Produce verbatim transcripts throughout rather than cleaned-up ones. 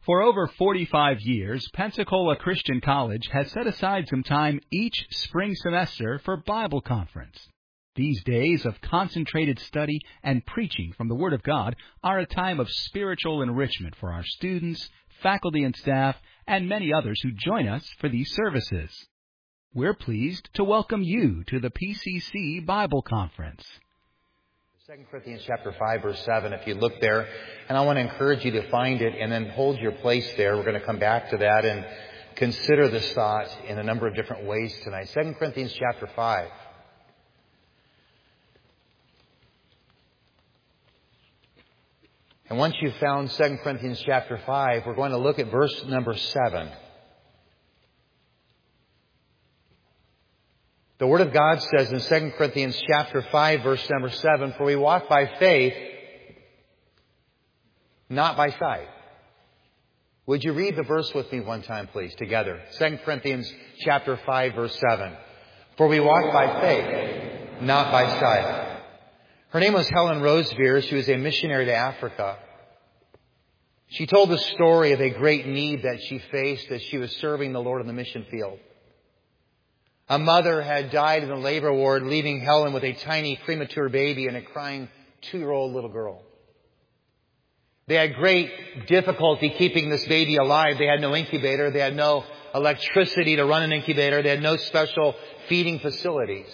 For over forty-five years, Pensacola Christian College has set aside some time each spring semester for Bible conference. These days of concentrated study and preaching from the Word of God are a time of spiritual enrichment for our students, faculty and staff, and many others who join us for these services. We're pleased to welcome you to the P C C Bible Conference. Second Corinthians chapter five, verse seven, if you look there, and I want to encourage you to find it and then hold your place there. We're going to come back to that and consider this thought in a number of different ways tonight. Second Corinthians chapter five. And once you've found Second Corinthians chapter five, we're going to look at verse number seven. The Word of God says in Second Corinthians chapter five, verse number seven, "For we walk by faith, not by sight." Would you read the verse with me one time, please, together? Second Corinthians chapter five, verse seven. "For we walk by faith, not by sight." Her name was Helen Roseveare. She was a missionary to Africa. She told the story of a great need that she faced as she was serving the Lord in the mission field. A mother had died in the labor ward, leaving Helen with a tiny premature baby and a crying two-year-old little girl. They had great difficulty keeping this baby alive. They had no incubator. They had no electricity to run an incubator. They had no special feeding facilities.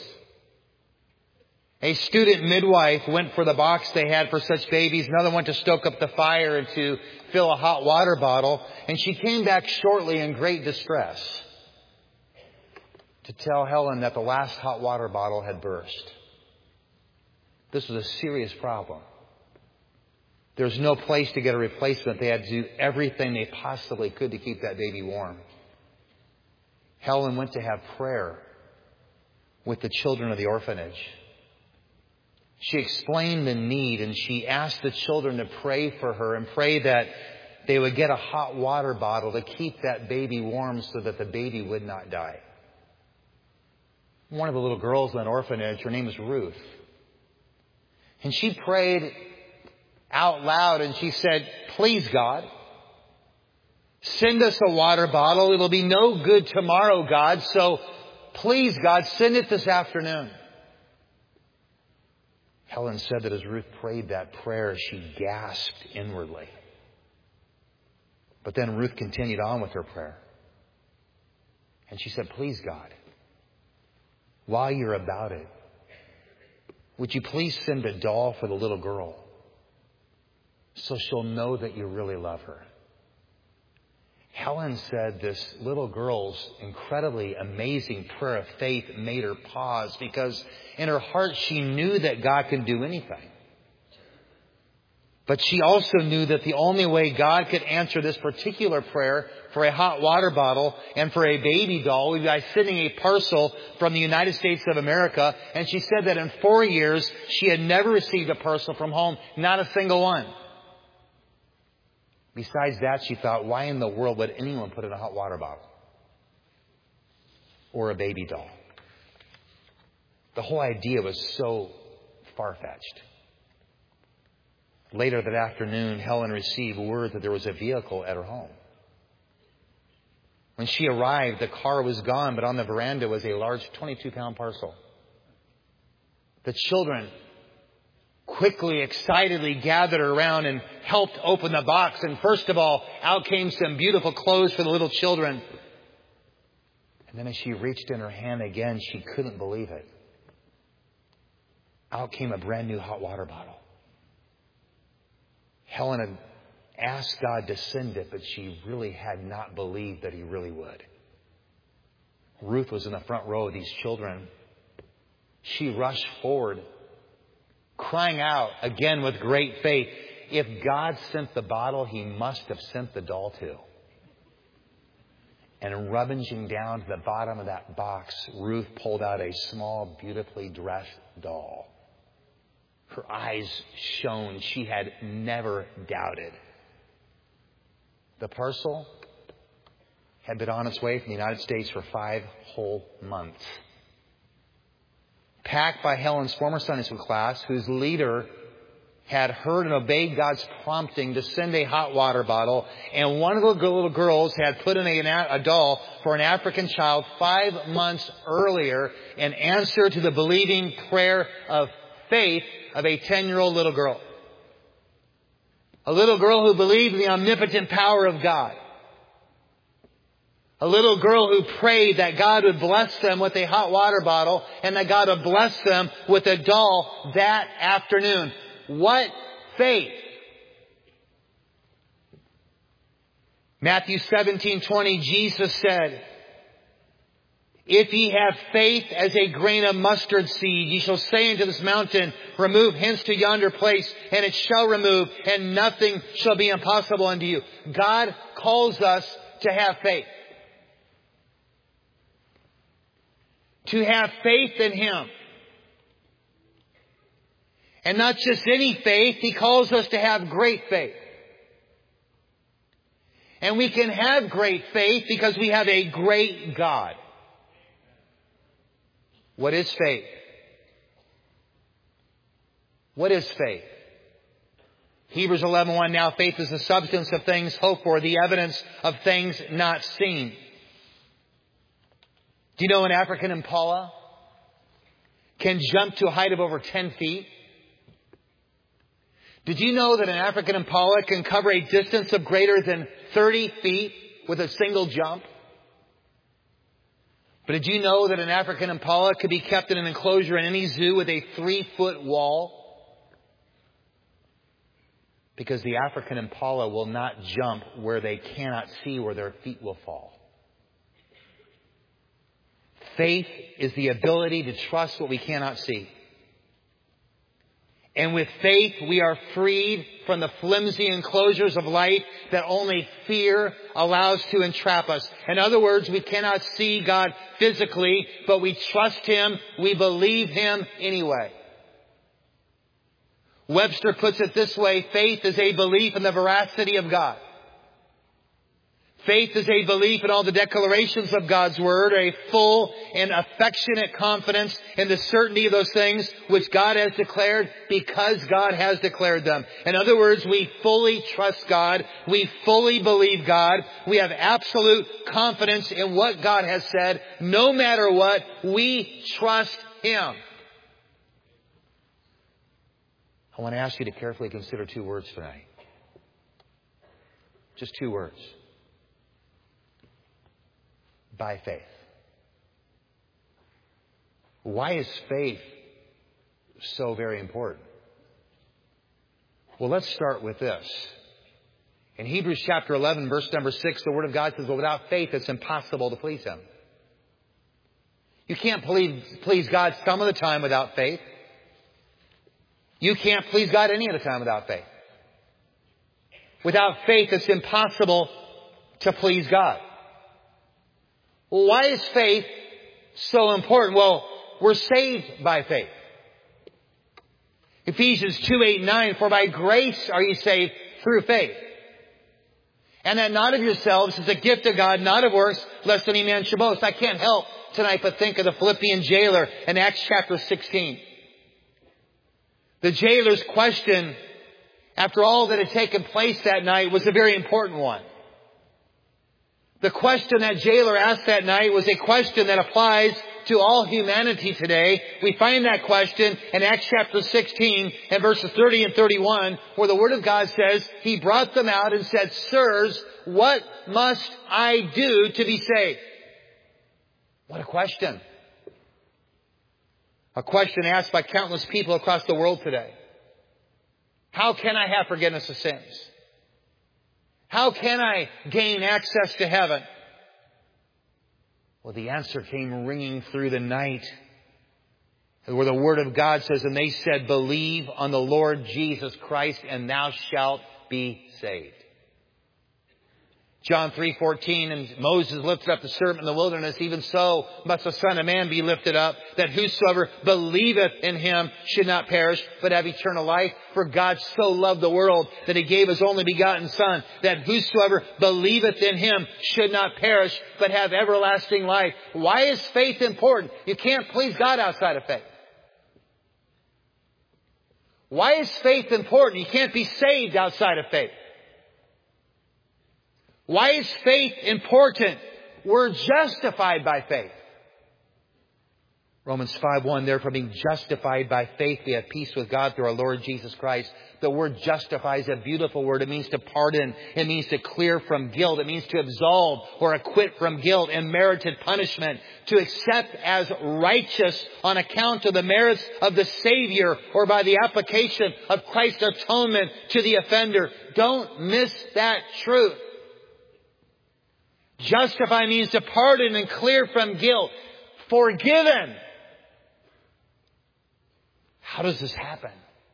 A student midwife went for the box they had for such babies. Another went to stoke up the fire and to fill a hot water bottle. And she came back shortly in great distress to tell Helen that the last hot water bottle had burst. This was a serious problem. There was no place to get a replacement. They had to do everything they possibly could to keep that baby warm. Helen went to have prayer with the children of the orphanage. She explained the need, and she asked the children to pray for her and pray that they would get a hot water bottle to keep that baby warm so that the baby would not die. One of the little girls in that orphanage, her name was Ruth. And she prayed out loud and she said, "Please, God, send us a water bottle. It'll be no good tomorrow, God. So please, God, send it this afternoon." Helen said that as Ruth prayed that prayer, she gasped inwardly. But then Ruth continued on with her prayer. And she said, "Please, God, while you're about it, would you please send a doll for the little girl so she'll know that you really love her?" Helen said this little girl's incredibly amazing prayer of faith made her pause, because in her heart she knew that God can do anything. But she also knew that the only way God could answer this particular prayer for a hot water bottle and for a baby doll would be by sending a parcel from the United States of America. And she said that in four years she had never received a parcel from home, not a single one. Besides that, she thought, why in the world would anyone put in a hot water bottle or a baby doll? The whole idea was so far-fetched. Later that afternoon, Helen received word that there was a vehicle at her home. When she arrived, the car was gone, but on the veranda was a large twenty-two pound parcel. The children quickly, excitedly gathered around and helped open the box. And first of all, out came some beautiful clothes for the little children. And then as she reached in her hand again, she couldn't believe it. Out came a brand new hot water bottle. Helen had asked God to send it, but she really had not believed that He really would. Ruth was in the front row of these children. She rushed forward, crying out again with great faith, if God sent the bottle, He must have sent the doll too. And rummaging down to the bottom of that box, Ruth pulled out a small, beautifully dressed doll. Her eyes shone. She had never doubted. The parcel had been on its way from the United States for five whole months. Packed by Helen's former Sunday school class, whose leader had heard and obeyed God's prompting to send a hot water bottle, and one of the little girls had put in a, a doll for an African child five months earlier in answer to the believing prayer of faith of a ten-year-old little girl. A little girl who believed in the omnipotent power of God. A little girl who prayed that God would bless them with a hot water bottle and that God would bless them with a doll that afternoon. What faith! Matthew seventeen twenty, Jesus said, "If ye have faith as a grain of mustard seed, ye shall say unto this mountain, remove hence to yonder place, and it shall remove, and nothing shall be impossible unto you." God calls us to have faith. To have faith in Him. And not just any faith, He calls us to have great faith. And we can have great faith because we have a great God. What is faith? What is faith? Hebrews eleven one, now faith is the substance of things hoped for, the evidence of things not seen. Do you know an African impala can jump to a height of over ten feet? Did you know that an African impala can cover a distance of greater than thirty feet with a single jump? But did you know that an African impala could be kept in an enclosure in any zoo with a three-foot wall? Because the African impala will not jump where they cannot see where their feet will fall. Faith is the ability to trust what we cannot see. And with faith, we are freed from the flimsy enclosures of life that only fear allows to entrap us. In other words, we cannot see God physically, but we trust Him, we believe Him anyway. Webster puts it this way, faith is a belief in the veracity of God. Faith is a belief in all the declarations of God's Word, a full and affectionate confidence in the certainty of those things which God has declared because God has declared them. In other words, we fully trust God. We fully believe God. We have absolute confidence in what God has said. No matter what, we trust Him. I want to ask you to carefully consider two words tonight. Just two words. By faith. Why is faith so very important? Well, let's start with this. In Hebrews chapter eleven, verse number six, the Word of God says, well, without faith, it's impossible to please Him. You can't please, please God some of the time without faith. You can't please God any of the time without faith. Without faith, it's impossible to please God. Well, why is faith so important? Well, we're saved by faith. Ephesians two, eight, nine, for by grace are you saved through faith. And that not of yourselves is a gift of God, not of works, lest any man should boast. I can't help tonight but think of the Philippian jailer in Acts chapter sixteen. The jailer's question, after all that had taken place that night, was a very important one. The question that jailer asked that night was a question that applies to all humanity today. We find that question in Acts chapter sixteen and verses thirty and thirty-one, where the Word of God says, He brought them out and said, Sirs, what must I do to be saved? What a question. A question asked by countless people across the world today. How can I have forgiveness of sins? How can I gain access to heaven? Well, the answer came ringing through the night, where the Word of God says, and they said, believe on the Lord Jesus Christ, and thou shalt be saved. John three fourteen, and Moses lifted up the serpent in the wilderness, even so must the Son of Man be lifted up, that whosoever believeth in Him should not perish, but have eternal life. For God so loved the world that He gave His only begotten Son, that whosoever believeth in Him should not perish, but have everlasting life. Why is faith important? You can't please God outside of faith. Why is faith important? You can't be saved outside of faith. Why is faith important? We're justified by faith. Romans five one, therefore being justified by faith, we have peace with God through our Lord Jesus Christ. The word justify is a beautiful word. It means to pardon. It means to clear from guilt. It means to absolve or acquit from guilt and merited punishment. To accept as righteous on account of the merits of the Savior or by the application of Christ's atonement to the offender. Don't miss that truth. Justify means to pardon and clear from guilt. Forgiven. How does this happen?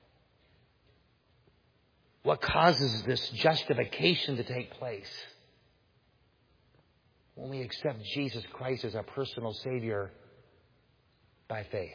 What causes this justification to take place? When we accept Jesus Christ as our personal Savior by faith.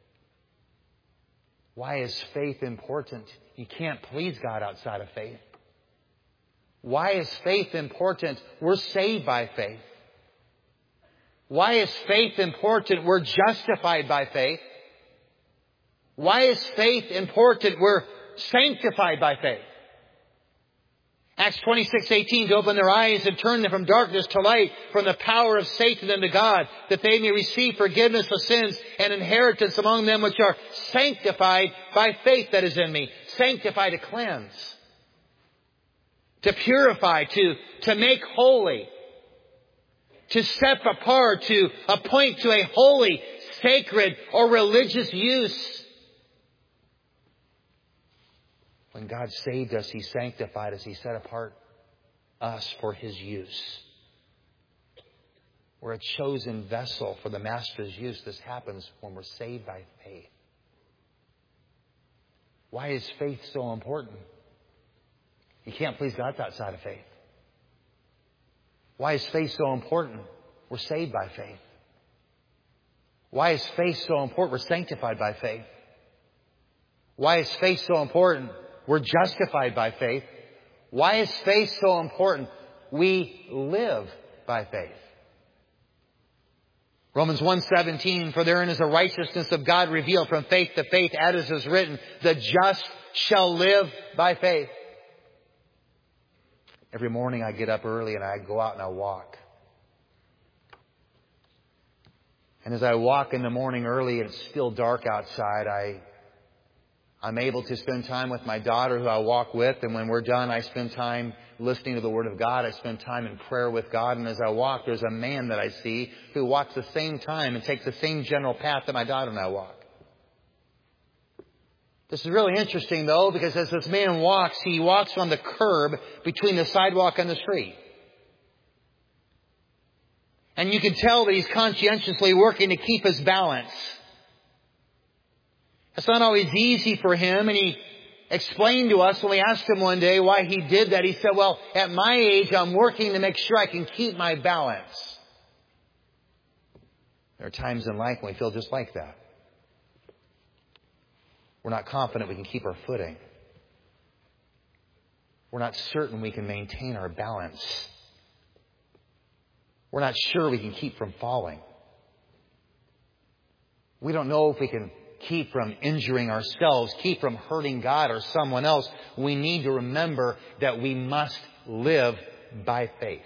Why is faith important? You can't please God outside of faith. Why is faith important? We're saved by faith. Why is faith important? We're justified by faith. Why is faith important? We're sanctified by faith. Acts twenty-six eighteen, to open their eyes and turn them from darkness to light, from the power of Satan unto God, that they may receive forgiveness of sins and inheritance among them which are sanctified by faith that is in me. Sanctify, to cleanse. To purify, to, to make holy. To set apart, to appoint to a holy, sacred, or religious use. When God saved us, He sanctified us. He set apart us for His use. We're a chosen vessel for the Master's use. This happens when we're saved by faith. Why is faith so important? You can't please God outside of faith. Why is faith so important? We're saved by faith. Why is faith so important? We're sanctified by faith. Why is faith so important? We're justified by faith. Why is faith so important? We live by faith. Romans one seventeen, for therein is the righteousness of God revealed from faith to faith, as is written, the just shall live by faith. Every morning I get up early and I go out and I walk. And as I walk in the morning early and it's still dark outside, I I'm able to spend time with my daughter who I walk with. And when we're done, I spend time listening to the Word of God. I spend time in prayer with God. And as I walk, there's a man that I see who walks the same time and takes the same general path that my daughter and I walk. This is really interesting, though, because as this man walks, he walks on the curb between the sidewalk and the street. And you can tell that he's conscientiously working to keep his balance. It's not always easy for him, and he explained to us when we asked him one day why he did that. He said, well, at my age, I'm working to make sure I can keep my balance. There are times in life when we feel just like that. We're not confident we can keep our footing. We're not certain we can maintain our balance. We're not sure we can keep from falling. We don't know if we can keep from injuring ourselves, keep from hurting God or someone else. We need to remember that we must live by faith.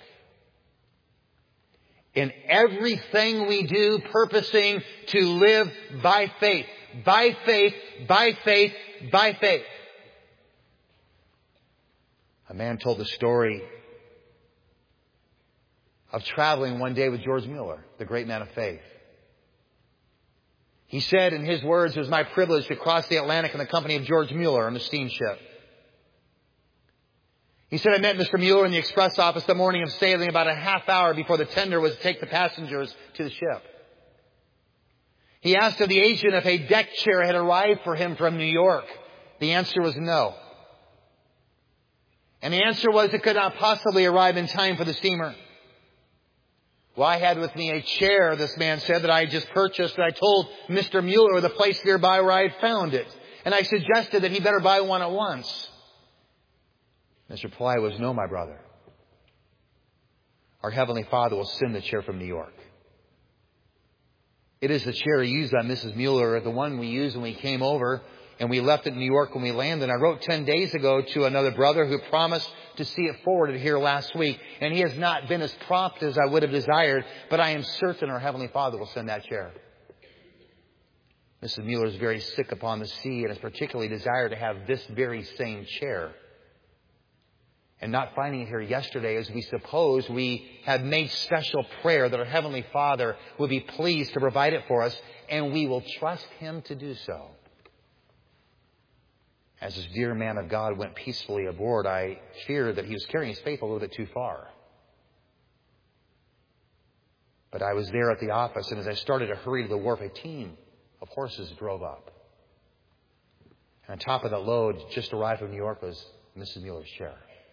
In everything we do, purposing to live by faith. By faith, by faith, by faith. A man told the story of traveling one day with George Mueller, the great man of faith. He said in his words, it was my privilege to cross the Atlantic in the company of George Mueller on the steamship. He said, I met Mister Mueller in the express office the morning of sailing about a half hour before the tender was to take the passengers to the ship. He asked of the agent if a deck chair had arrived for him from New York. The answer was no. And the answer was it could not possibly arrive in time for the steamer. Well, I had with me a chair, this man said, that I had just purchased. And I told Mister Mueller the place nearby where I had found it. And I suggested that he better buy one at once. His reply was, no, my brother. Our Heavenly Father will send the chair from New York. It is the chair used by Missus Mueller, the one we used when we came over. And we left it in New York when we landed. And I wrote ten days ago to another brother who promised to see it forwarded here last week. And he has not been as prompt as I would have desired. But I am certain our Heavenly Father will send that chair. Missus Mueller is very sick upon the sea and has particularly desired to have this very same chair. And not finding it here yesterday, as we suppose, we have made special prayer that our Heavenly Father will be pleased to provide it for us, and we will trust Him to do so. As this dear man of God went peacefully aboard, I fear that he was carrying his faith a little bit too far. But I was there at the office, and as I started to hurry to the wharf, a team of horses drove up. And on top of the load, just arrived from New York, was Missus Mueller's chair.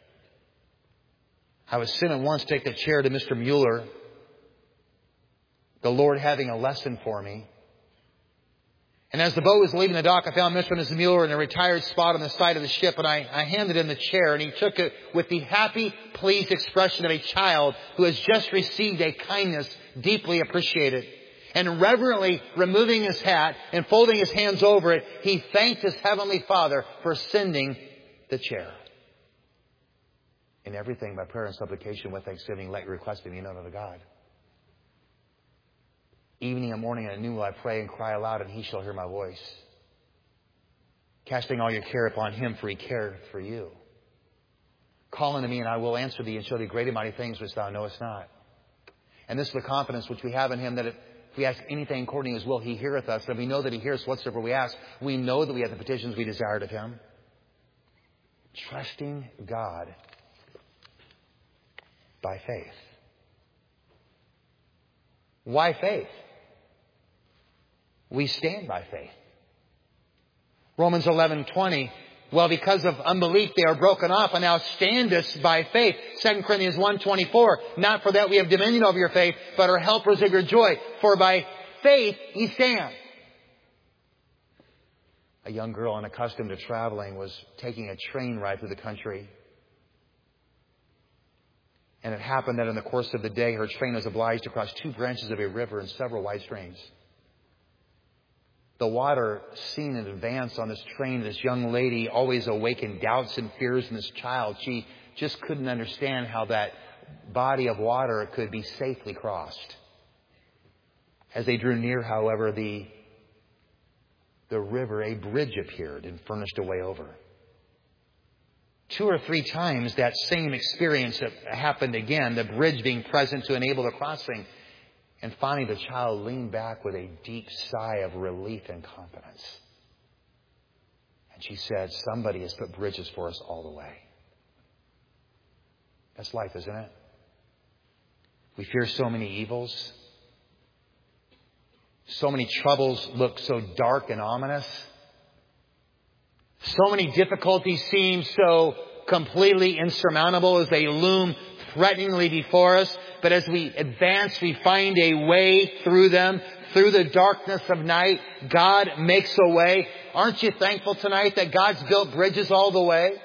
I was sent at once to take the chair to Mister Mueller, the Lord having a lesson for me. And as the boat was leaving the dock, I found Mister and Missus Mueller in a retired spot on the side of the ship, and I, I handed him the chair, and he took it with the happy, pleased expression of a child who has just received a kindness deeply appreciated. And reverently removing his hat and folding his hands over it, he thanked his Heavenly Father for sending the chair. In everything, by prayer and supplication with thanksgiving, let your request be made known unto God. Evening and morning and at noon will I pray and cry aloud, and He shall hear my voice. Casting all your care upon Him, for He cared for you. Call unto me, and I will answer thee, and show thee great and mighty things which thou knowest not. And this is the confidence which we have in Him, that if we ask anything according to His will, He heareth us. And we know that He hears whatsoever we ask. We know that we have the petitions we desired of Him. Trusting God by faith. Why faith? We stand by faith. Romans eleven twenty. Well, because of unbelief they are broken off, and now standest by faith. Second Corinthians one twenty-four. Not for that we have dominion over your faith, but are helpers of your joy. For by faith ye stand. A young girl unaccustomed to traveling was taking a train ride through the country. And it happened that in the course of the day, her train was obliged to cross two branches of a river and several wide streams. The water seen in advance on this train, this young lady always awakened doubts and fears in this child. She just couldn't understand how that body of water could be safely crossed. As they drew near, however, the, the river, a bridge appeared and furnished a way over. Two or three times that same experience happened again, the bridge being present to enable the crossing. And finally, the child leaned back with a deep sigh of relief and confidence. And she said, somebody has put bridges for us all the way. That's life, isn't it? We fear so many evils. So many troubles look so dark and ominous. So many difficulties seem so completely insurmountable as they loom threateningly before us. But as we advance, we find a way through them. Through the darkness of night, God makes a way. Aren't you thankful tonight that God's built bridges all the way?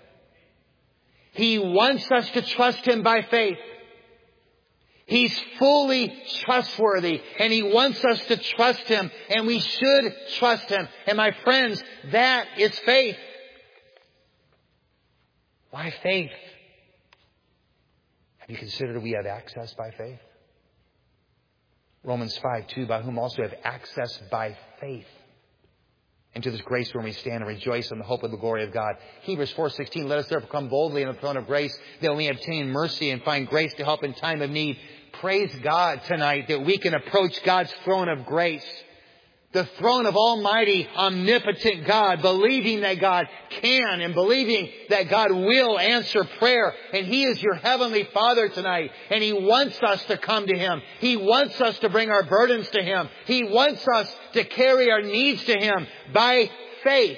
He wants us to trust Him by faith. He's fully trustworthy, and He wants us to trust Him, and we should trust Him. And my friends, that is faith. Why faith? Have you considered we have access by faith? Romans five two, by whom also have access by faith into this grace where we stand and rejoice in the hope of the glory of God. Hebrews four sixteen, let us therefore come boldly in the throne of grace, that we may obtain mercy and find grace to help in time of need. Praise God tonight that we can approach God's throne of grace, the throne of Almighty, omnipotent God, believing that God can and believing that God will answer prayer. And He is your Heavenly Father tonight. And He wants us to come to Him. He wants us to bring our burdens to Him. He wants us to carry our needs to Him by faith.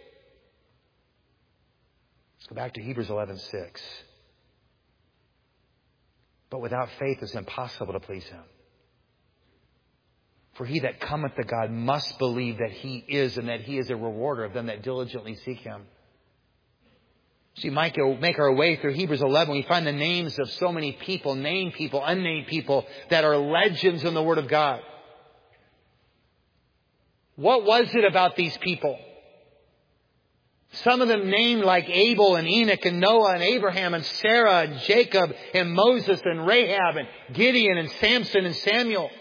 Let's go back to Hebrews eleven six. But without faith it's impossible to please Him. For he that cometh to God must believe that He is, and that He is a rewarder of them that diligently seek Him. So you might go make our way through Hebrews eleven. We find the names of so many people, named people, unnamed people, that are legends in the Word of God. What was it about these people? Some of them named like Abel and Enoch and Noah and Abraham and Sarah and Jacob and Moses and Rahab and Gideon and Samson and Samuel.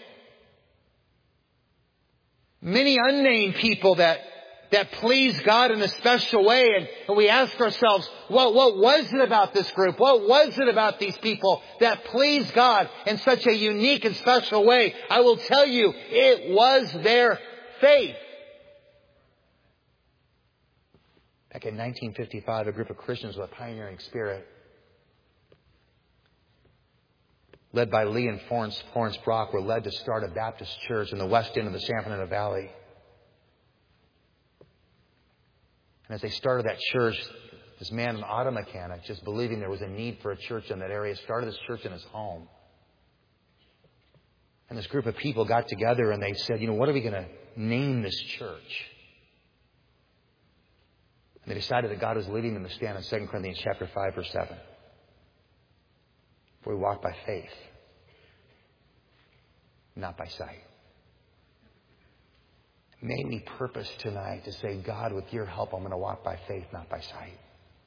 Many unnamed people that, that please God in a special way. And, and we ask ourselves, what, what was it about this group? What was it about these people that pleased God in such a unique and special way? I will tell you, it was their faith. Back in nineteen fifty-five, a group of Christians with a pioneering spirit, led by Lee and Florence, Florence Brock, were led to start a Baptist church in the west end of the San Fernando Valley. And as they started that church, this man, an auto mechanic, just believing there was a need for a church in that area, started this church in his home. And this group of people got together and they said, you know, what are we going to name this church? And they decided that God was leading them to stand in Second Corinthians chapter five, verse seven. For we walk by faith, not by sight. Made me purpose tonight to say, God, with your help, I'm going to walk by faith, not by sight.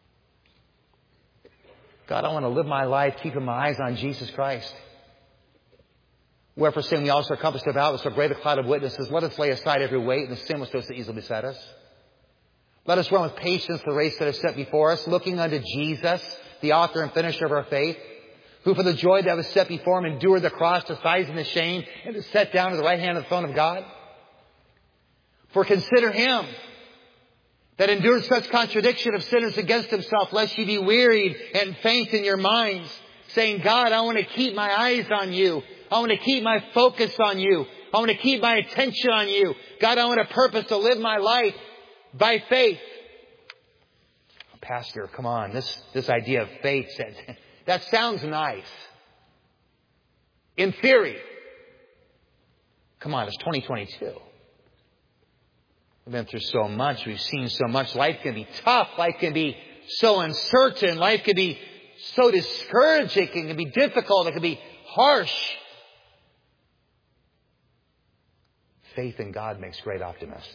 God, I want to live my life keeping my eyes on Jesus Christ. Wherefore, sin we also are compassed about with so great a cloud of witnesses. Let us lay aside every weight and the sin which does so easily beset us. Let us run with patience the race that is set before us, looking unto Jesus, the author and finisher of our faith, who for the joy that was set before him endured the cross, despising the shame, and is set down to the right hand of the throne of God. For consider him that endured such contradiction of sinners against himself, lest ye be wearied and faint in your minds, saying, God, I want to keep my eyes on you. I want to keep my focus on you. I want to keep my attention on you. God, I want a purpose to live my life by faith. Pastor, come on. This, this idea of faith, that sounds nice. In theory. Come on, it's twenty twenty-two. We've been through so much. We've seen so much. Life can be tough. Life can be so uncertain. Life can be so discouraging. It can be difficult. It can be harsh. Faith in God makes great optimists.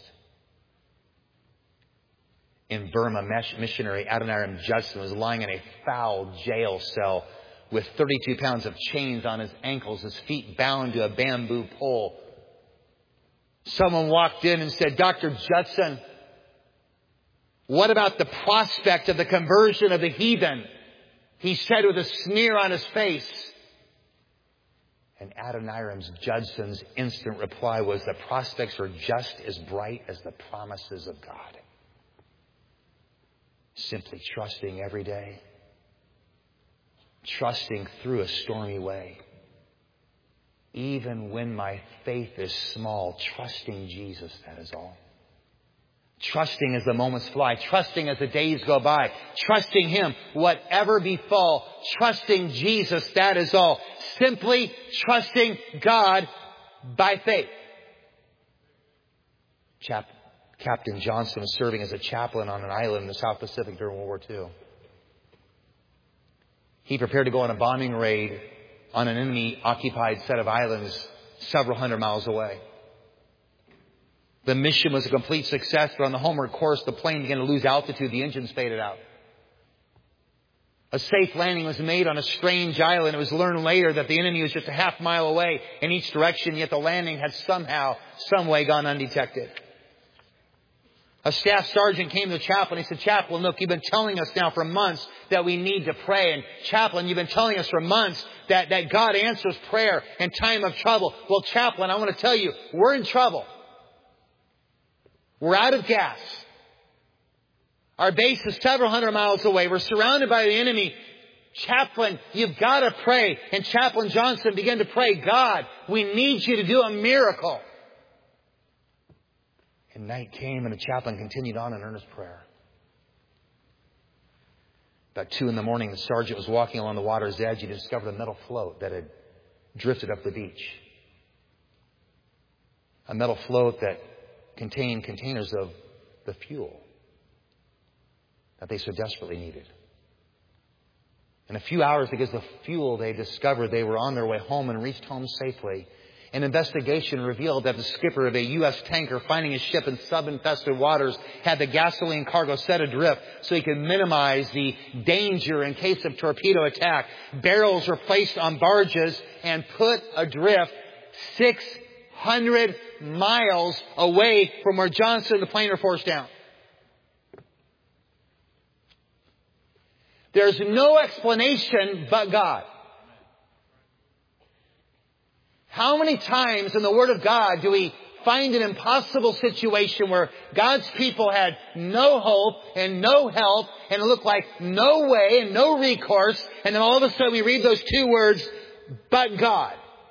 In Burma, missionary Adoniram Judson was lying in a foul jail cell with thirty-two pounds of chains on his ankles, his feet bound to a bamboo pole. Someone walked in and said, Doctor Judson, what about the prospect of the conversion of the heathen? He said with a sneer on his face. And Adoniram Judson's instant reply was, the prospects are just as bright as the promises of God. Simply trusting every day. Trusting through a stormy way. Even when my faith is small, trusting Jesus, that is all. Trusting as the moments fly. Trusting as the days go by. Trusting Him, whatever befall. Trusting Jesus, that is all. Simply trusting God by faith. Chap- Captain Johnson was serving as a chaplain on an island in the South Pacific during World War Two. He prepared to go on a bombing raid on an enemy-occupied set of islands several hundred miles away. The mission was a complete success, but on the homeward course, the plane began to lose altitude. The engines faded out. A safe landing was made on a strange island. It was learned later that the enemy was just a half mile away in each direction, yet the landing had somehow, some way gone undetected. A staff sergeant came to the chaplain. He said, Chaplain, look, you've been telling us now for months that we need to pray. And Chaplain, you've been telling us for months that, that God answers prayer in time of trouble. Well, Chaplain, I want to tell you, we're in trouble. We're out of gas. Our base is several hundred miles away. We're surrounded by the enemy. Chaplain, you've got to pray. And Chaplain Johnson began to pray, God, we need you to do a miracle. And night came and the chaplain continued on in earnest prayer. About two in the morning, the sergeant was walking along the water's edge. He discovered a metal float that had drifted up the beach. A metal float that contained containers of the fuel that they so desperately needed. In a few hours, because of the fuel they discovered, they were on their way home and reached home safely. An investigation revealed that the skipper of a U S tanker finding his ship in sub-infested waters had the gasoline cargo set adrift so he could minimize the danger in case of torpedo attack. Barrels were placed on barges and put adrift six hundred miles away from where Johnson and the plane were forced down. There's no explanation but God. How many times in the Word of God do we find an impossible situation where God's people had no hope and no help and it looked like no way and no recourse, and then all of a sudden we read those two words, but God.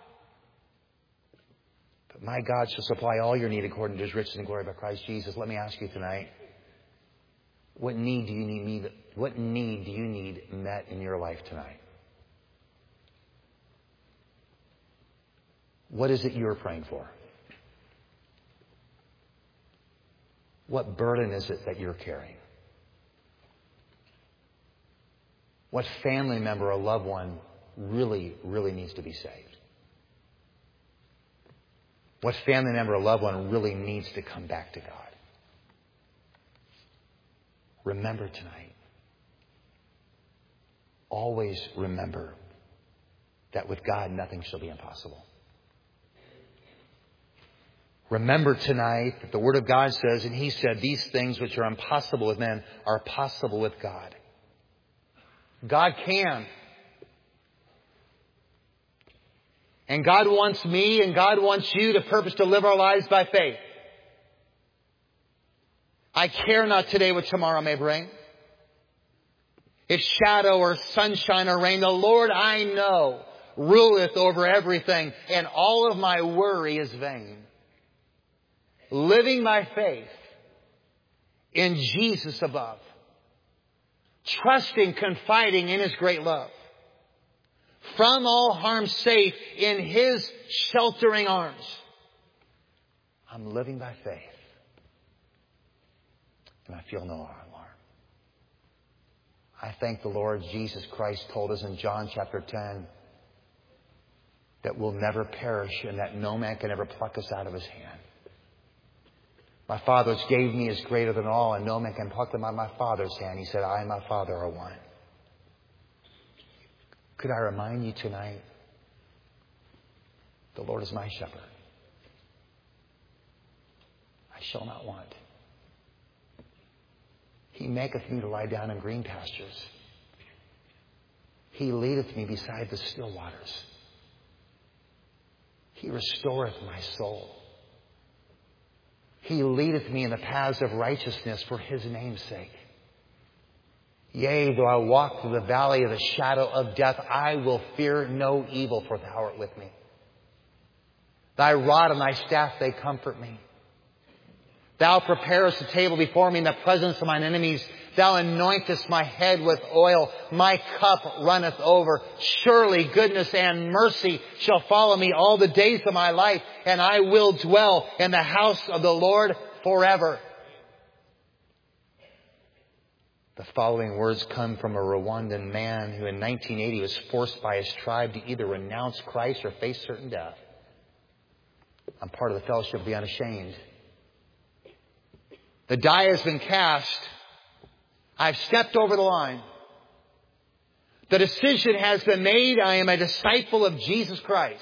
But my God shall supply all your need according to His riches and glory by Christ Jesus. Let me ask you tonight, what need do you need, what need do you need met in your life tonight? What is it you're praying for? What burden is it that you're carrying? What family member or loved one really, really needs to be saved? What family member or loved one really needs to come back to God? Remember tonight. Always remember that with God nothing shall be impossible. Remember tonight that the Word of God says, and He said, these things which are impossible with men are possible with God. God can. And God wants me and God wants you to purpose to live our lives by faith. I care not today what tomorrow may bring. If shadow or sunshine or rain, the Lord I know ruleth over everything, and all of my worry is vain. Living by faith in Jesus above. Trusting, confiding in His great love. From all harm safe in His sheltering arms. I'm living by faith. And I feel no alarm. I thank the Lord Jesus Christ told us in John chapter ten that we'll never perish and that no man can ever pluck us out of His hand. My Father which gave me is greater than all, and no man can pluck them out of my Father's hand. He said, I and my Father are one. Could I remind you tonight, the Lord is my shepherd. I shall not want. He maketh me to lie down in green pastures. He leadeth me beside the still waters. He restoreth my soul. He leadeth me in the paths of righteousness for His name's sake. Yea, though I walk through the valley of the shadow of death, I will fear no evil, for Thou art with me. Thy rod and Thy staff, they comfort me. Thou preparest a table before me in the presence of mine enemies. Thou anointest my head with oil. My cup runneth over. Surely goodness and mercy shall follow me all the days of my life, and I will dwell in the house of the Lord forever. The following words come from a Rwandan man who in nineteen eighty was forced by his tribe to either renounce Christ or face certain death. I'm part of the Fellowship of the Unashamed. The die has been cast. I've stepped over the line. The decision has been made. I am a disciple of Jesus Christ.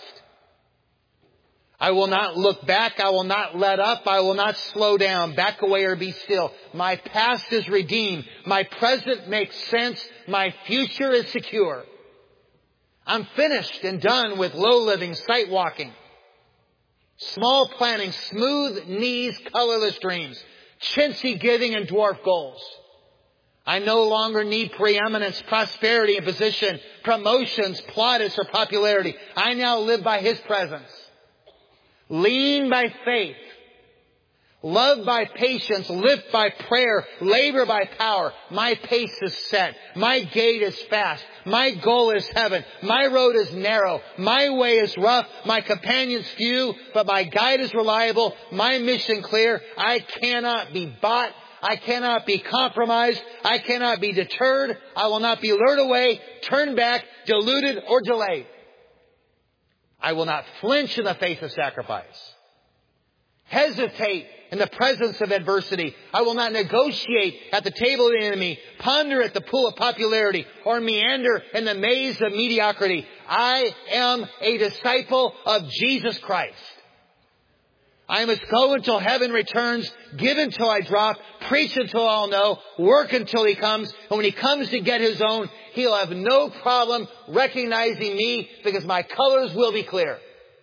I will not look back. I will not let up. I will not slow down, back away, or be still. My past is redeemed. My present makes sense. My future is secure. I'm finished and done with low living, sight walking, small planning, smooth knees, colorless dreams, chintzy giving, and dwarf goals. I no longer need preeminence, prosperity, and position, promotions, plaudits, or popularity. I now live by His presence. Lean by faith. Love by patience. Live by prayer. Labor by power. My pace is set. My gait is fast. My goal is heaven. My road is narrow. My way is rough. My companions few, but my guide is reliable. My mission clear. I cannot be bought. I cannot be compromised. I cannot be deterred. I will not be lured away, turned back, deluded, or delayed. I will not flinch in the face of sacrifice. Hesitate in the presence of adversity. I will not negotiate at the table of the enemy, ponder at the pool of popularity, or meander in the maze of mediocrity. I am a disciple of Jesus Christ. I must go until heaven returns, give until I drop, preach until I'll know, work until He comes. And when He comes to get His own, He'll have no problem recognizing me because my colors will be clear.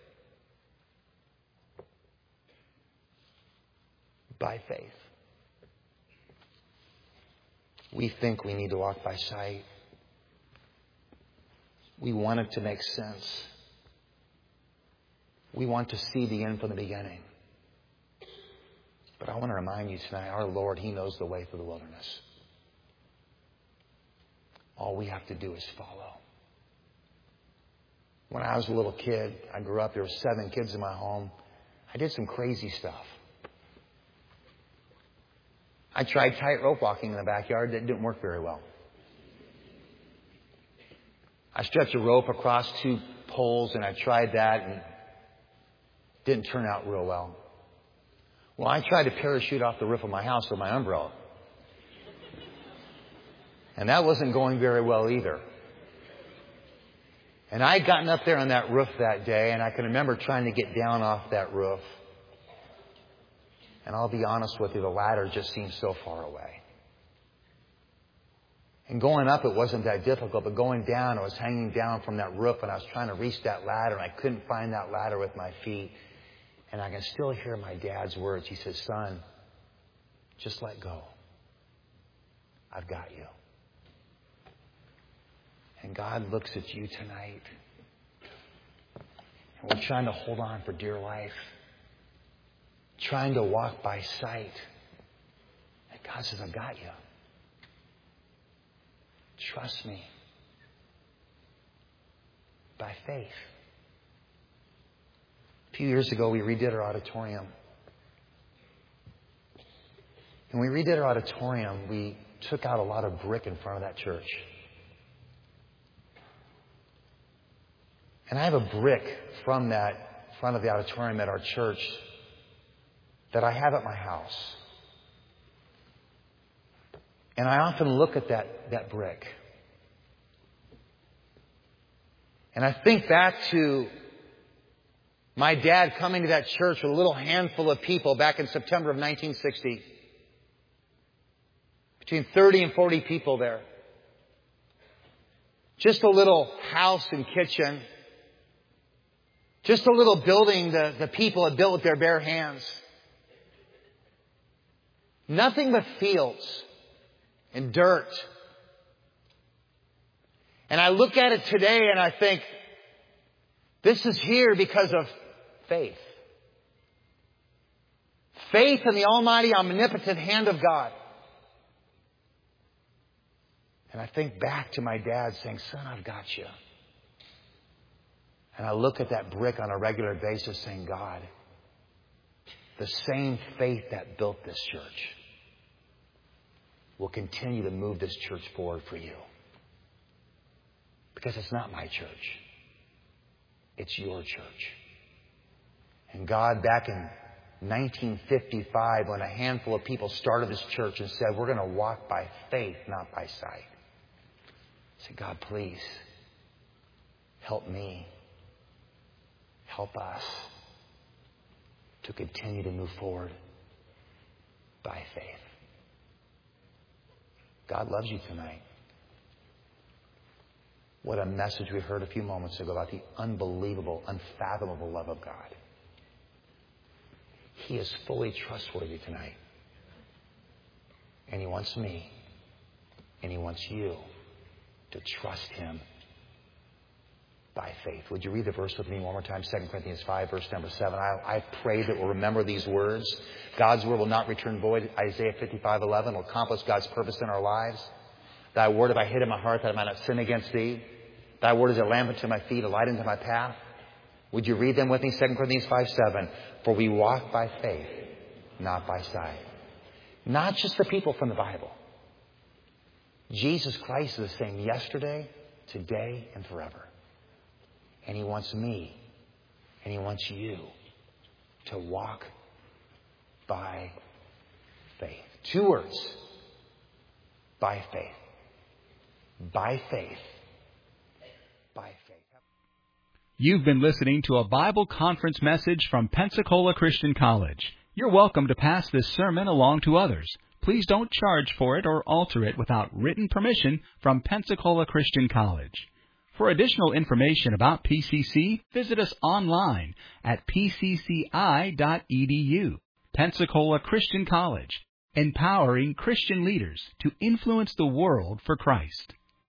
By faith. We think we need to walk by sight. We want it to make sense. We want to see the end from the beginning. But I want to remind you tonight, our Lord, He knows the way through the wilderness. All we have to do is follow. When I was a little kid, I grew up, there were seven kids in my home. I did some crazy stuff. I tried tightrope walking in the backyard. That didn't work very well. I stretched a rope across two poles and I tried that and it didn't turn out real well. Well, I tried to parachute off the roof of my house with my umbrella. And that wasn't going very well either. And I had gotten up there on that roof that day, and I can remember trying to get down off that roof. And I'll be honest with you, the ladder just seemed so far away. And going up, it wasn't that difficult, but going down, I was hanging down from that roof, and I was trying to reach that ladder, and I couldn't find that ladder with my feet. And I can still hear my dad's words. He says, "Son, just let go. I've got you." And God looks at you tonight. And we're trying to hold on for dear life. Trying to walk by sight. And God says, "I've got you. Trust me." By faith. A few years ago, we redid our auditorium. And when we redid our auditorium, we took out a lot of brick in front of that church. And I have a brick from that front of the auditorium at our church that I have at my house. And I often look at that, that brick. And I think back to my dad coming to that church with a little handful of people back in September of nineteen sixty. Between thirty and forty people there. Just a little house and kitchen. Just a little building the, the people had built with their bare hands. Nothing but fields and dirt. And I look at it today and I think, this is here because of faith. Faith in the almighty, omnipotent hand of God. And I think back to my dad saying, "Son, I've got you." And I look at that brick on a regular basis saying, "God, the same faith that built this church will continue to move this church forward for you. Because it's not my church. It's your church." And God, back in nineteen fifty-five, when a handful of people started this church and said, "We're going to walk by faith, not by sight," I said, "God, please help me. Help us to continue to move forward by faith." God loves you tonight. What a message we heard a few moments ago about the unbelievable, unfathomable love of God. He is fully trustworthy tonight. And He wants me, and He wants you to trust Him by faith. Would you read the verse with me one more time? Second Corinthians five, verse number seven. I, I pray that we'll remember these words. God's word will not return void. Isaiah fifty-five eleven will accomplish God's purpose in our lives. "Thy word have I hid in my heart that I might not sin against thee. Thy word is a lamp unto my feet, a light unto my path." Would you read them with me? Second Corinthians five seven. "For we walk by faith, not by sight." Not just the people from the Bible. Jesus Christ is the same yesterday, today, and forever. And He wants me And He wants you to walk by faith. Two words. By faith. By faith. By faith. You've been listening to a Bible conference message from Pensacola Christian College. You're welcome to pass this sermon along to others. Please don't charge for it or alter it without written permission from Pensacola Christian College. For additional information about P C C, visit us online at p c c i dot e d u. Pensacola Christian College, empowering Christian leaders to influence the world for Christ.